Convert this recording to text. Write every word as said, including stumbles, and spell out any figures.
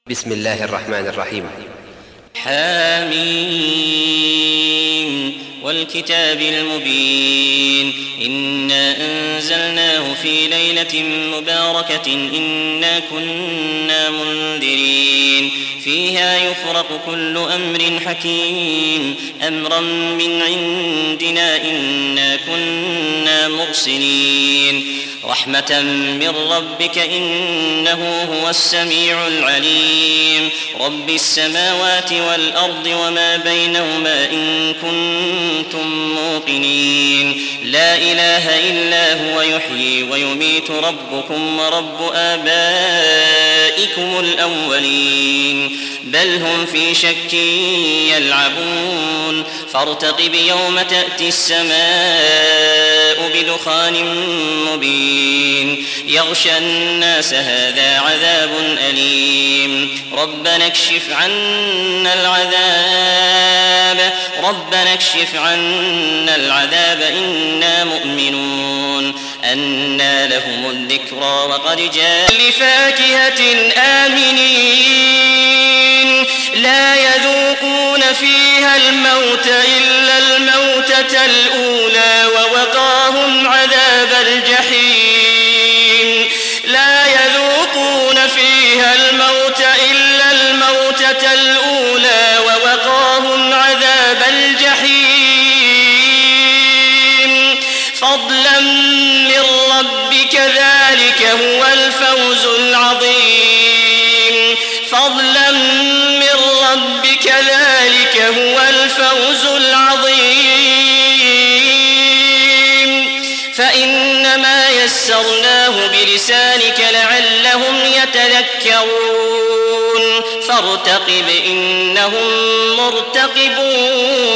بسم الله الرحمن الرحيم. حامين والكتاب المبين إنا أنزلناه في ليلة مباركة إنا كنا منذرين فيها يفرق كل أمر حكيم أمرا من عندنا إنا كنا مرسلين رحمة من ربك إنه هو السميع العليم رب السماوات والأرض وما بينهما إن كنتم موقنين لا إله إلا هو يحيي ويميت ربكم ورب آبائكم الأولين بل هم في شك يلعبون فارتقب يوم تأتي السماء بدخان مبين يغشى الناس هذا عذاب أليم ربنا اكشف عنا العذاب ربنا اكشف عنا العذاب إنا مؤمنون أنى لهم الذكرى وقد جاء لفاكهة آمنين لا يذوقون فيها الموت إلا الموتة الأولى ووقاهم عذاب الجحيم لا يذوقون فيها الموت إلا الموتة الأولى ووقاهم عذاب الجحيم فضلا من ربك ذلك هو الفوز العظيم فضلا من ربك ذلك هو الفوز العظيم فإنما يسرناه بلسانك لعلهم يتذكرون فارتقب إنهم مرتقبون